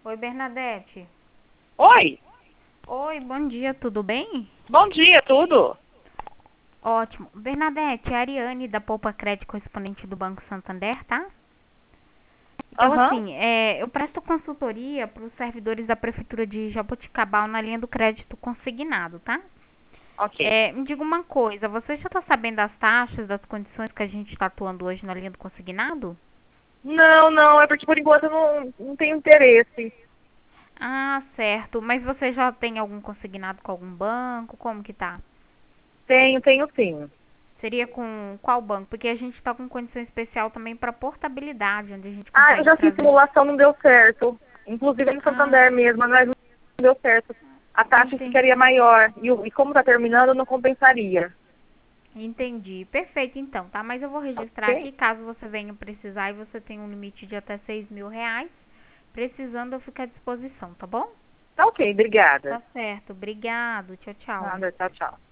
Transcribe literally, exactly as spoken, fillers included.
Oi, Bernadette. Oi, Oi, bom dia, tudo bem? bom dia, tudo? Ótimo. Bernadette, é a Ariane da Poupa Crédito correspondente do Banco Santander, tá? Então, Aham, assim, é, eu presto consultoria para os servidores da Prefeitura de Jaboticabal na linha do crédito consignado, tá? ok. É, me diga uma coisa, você já está sabendo das taxas, das condições que a gente está atuando hoje na linha do consignado? Não, não, é porque por enquanto eu não, não tenho interesse. Ah, certo. Mas você já tem algum consignado com algum banco? Como que tá? Tenho, tenho sim. Seria com qual banco? Porque a gente está com condição especial também para portabilidade, onde a gente Ah, eu consegue já fiz trazer. simulação, não deu certo. Inclusive no Ah, Santander mesmo, mas não deu certo. A taxa ficaria entendi. maior. E, o- e como está terminando, não compensaria. Entendi. Perfeito, então, tá? Mas eu vou registrar Ok? aqui, caso você venha precisar e você tem um limite de até seis mil reais. Precisando, eu fico à disposição, tá bom? Tá ok, obrigada. Tá certo. Obrigado. Tchau, tchau. Nada, tchau, tchau.